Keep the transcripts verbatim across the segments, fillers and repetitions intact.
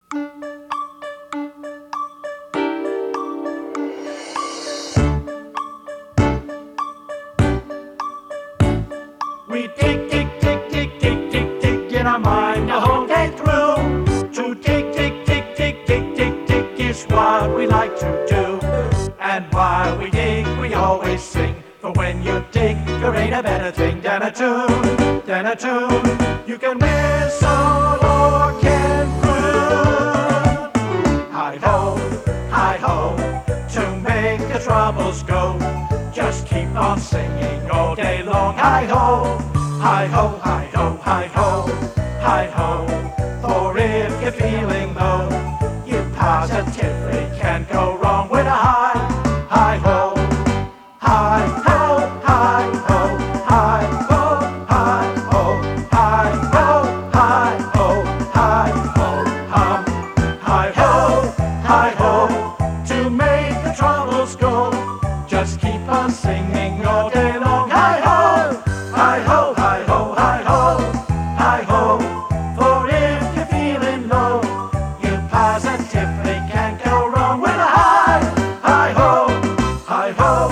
We dig, dig, dig, dig, dig, dig, dig in our mind the whole day through. To dig, dig, dig, dig, dig, dig, dig is what we like to do. And while we dig, we always sing. For when you dig, there ain't a better thing than a tune, than a tune. You can whistle or can croon. Hi-ho, hi-ho, to make the troubles go. Just keep on singing all day long. Hi-ho, hi-ho, hi-ho, hi-ho, hi-ho. For if you're feeling low, you positively can't go wrong with a hi, hi-ho, hi-ho, hi-ho, hi-ho, hi-ho, hi-ho, hi-ho, hi-ho, hum, hi-ho, hi-ho, to make the troubles go. Just keep on singing all day long. Hi-ho, hi-ho, hi-ho, hi-ho, hi-ho. For if you're feeling low, you positively can't go wrong with a hi, hi-ho, hi-ho,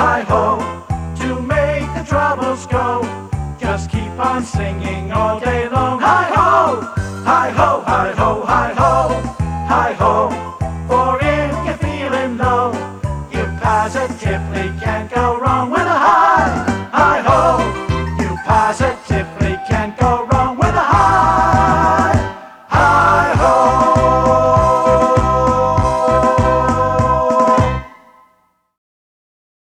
hi-ho. To make the troubles go, just keep on singing all day long.